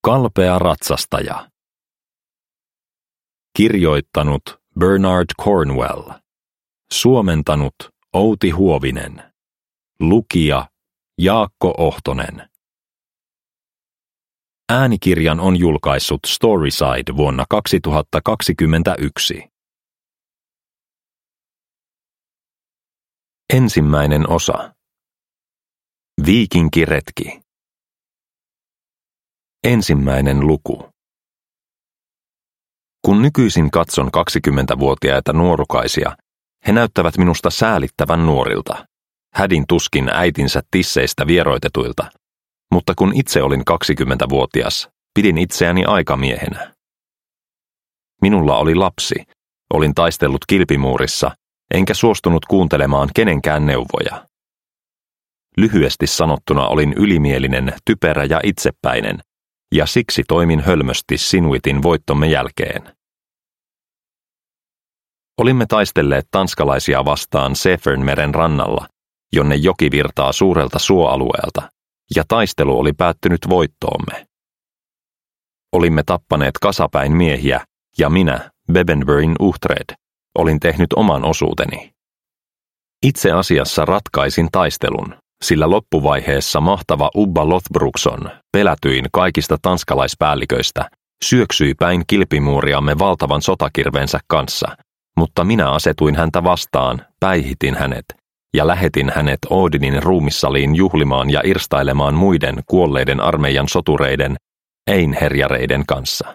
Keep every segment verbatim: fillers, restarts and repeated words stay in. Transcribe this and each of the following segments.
Kalpea ratsastaja. Kirjoittanut Bernard Cornwell. Suomentanut Outi Huovinen. Lukija Jaakko Ohtonen. Äänikirjan on julkaissut Storyside vuonna kaksituhattakaksikymmentäyksi. Ensimmäinen osa. Viikinkiretki. Ensimmäinen luku. Kun nykyisin katson kaksikymmentävuotiaita nuorukaisia, he näyttävät minusta säälittävän nuorilta, hädin tuskin äitinsä tisseistä vieroitetuilta, mutta kun itse olin kaksikymmentävuotias, pidin itseäni aikamiehenä. Minulla oli lapsi, olin taistellut kilpimuurissa, enkä suostunut kuuntelemaan kenenkään neuvoja. Lyhyesti sanottuna olin ylimielinen, typerä ja itsepäinen, ja siksi toimin hölmösti Sinuitin voittomme jälkeen. Olimme taistelleet tanskalaisia vastaan Severnmeren rannalla, jonne joki virtaa suurelta suoalueelta, ja taistelu oli päättynyt voittoomme. Olimme tappaneet kasapäin miehiä, ja minä, Bebenburin Uhtred, olin tehnyt oman osuuteni. Itse asiassa ratkaisin taistelun, sillä loppuvaiheessa mahtava Ubba Lothbrokson, pelätyin kaikista tanskalaispäälliköistä, syöksyi päin kilpimuuriamme valtavan sotakirveensä kanssa, mutta minä asetuin häntä vastaan, päihitin hänet ja lähetin hänet Odinin ruumissaliin juhlimaan ja irstailemaan muiden kuolleiden armeijan sotureiden, einherjareiden kanssa.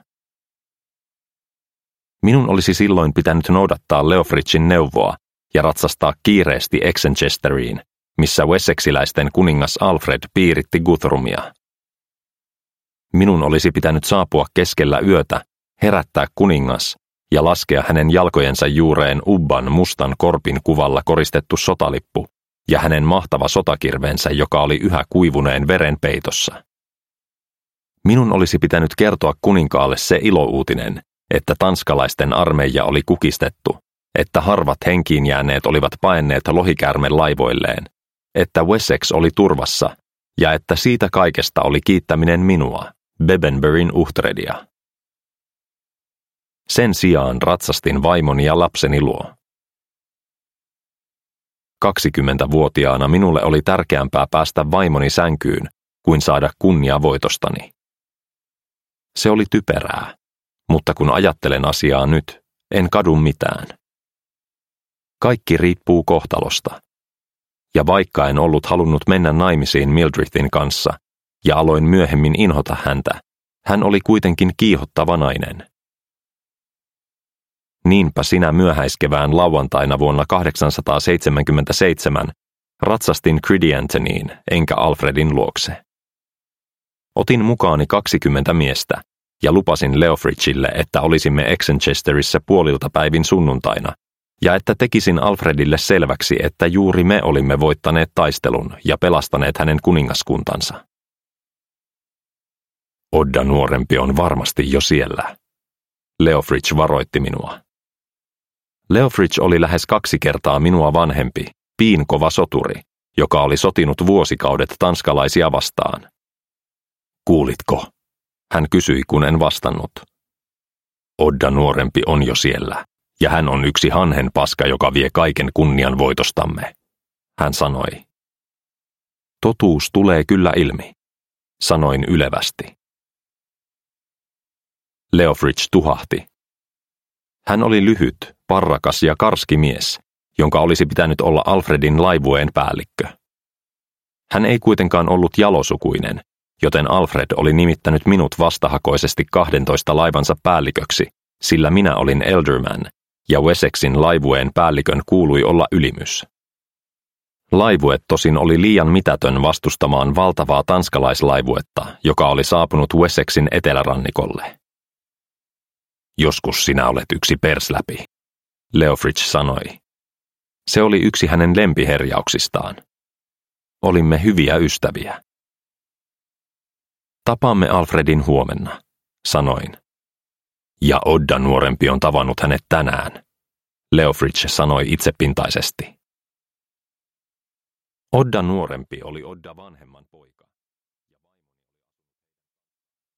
Minun olisi silloin pitänyt noudattaa Leofricin neuvoa ja ratsastaa kiireesti Exenchesteriin, missä Wessexiläisten kuningas Alfred piiritti Guthrumia. Minun olisi pitänyt saapua keskellä yötä, herättää kuningas ja laskea hänen jalkojensa juureen Ubban mustan korpin kuvalla koristettu sotalippu ja hänen mahtava sotakirveensä, joka oli yhä kuivuneen veren peitossa. Minun olisi pitänyt kertoa kuninkaalle se ilouutinen, että tanskalaisten armeija oli kukistettu, että harvat henkiin jääneet olivat paenneet lohikäärmen laivoilleen, että Wessex oli turvassa ja että siitä kaikesta oli kiittäminen minua, Bebenburin Uhtredia. Sen sijaan ratsastin vaimoni ja lapseni luo. kaksikymmentävuotiaana minulle oli tärkeämpää päästä vaimoni sänkyyn kuin saada kunnia voitostani. Se oli typerää, mutta kun ajattelen asiaa nyt, en kadu mitään. Kaikki riippuu kohtalosta. Ja vaikka en ollut halunnut mennä naimisiin Mildredin kanssa ja aloin myöhemmin inhota häntä, hän oli kuitenkin kiihottava nainen. Niinpä sinä myöhäiskevään lauantaina vuonna kahdeksansataaseitsemänkymmentäseitsemän ratsastin Crediantoniin enkä Alfredin luokse. Otin mukaani kaksikymmentä miestä ja lupasin Leofricille, että olisimme Exenchesterissä puolilta päivin sunnuntaina ja että tekisin Alfredille selväksi, että juuri me olimme voittaneet taistelun ja pelastaneet hänen kuningaskuntansa. Odda nuorempi on varmasti jo siellä. Leofric varoitti minua. Leofric oli lähes kaksi kertaa minua vanhempi, piinkova soturi, joka oli sotinut vuosikaudet tanskalaisia vastaan. Kuulitko? Hän kysyi, kun en vastannut. Odda nuorempi on jo siellä, ja hän on yksi hanhen paska, joka vie kaiken kunnian voitostamme, hän sanoi. Totuus tulee kyllä ilmi, sanoin ylevästi. Leofric tuhahti. Hän oli lyhyt, parrakas ja karski mies, jonka olisi pitänyt olla Alfredin laivueen päällikkö. Hän ei kuitenkaan ollut jalosukuinen, joten Alfred oli nimittänyt minut vastahakoisesti kahdentoista laivansa päälliköksi, sillä minä olin Elderman, ja Wessexin laivueen päällikön kuului olla ylimys. Laivue tosin oli liian mitätön vastustamaan valtavaa tanskalaislaivuetta, joka oli saapunut Wessexin etelärannikolle. Joskus sinä olet yksi persläpi, Leofric sanoi. Se oli yksi hänen lempiherjauksistaan. Olimme hyviä ystäviä. Tapaamme Alfredin huomenna, sanoin. Ja Odda nuorempi on tavannut hänet tänään, Leofric sanoi itsepintaisesti. Odda nuorempi oli Odda vanhemman poika.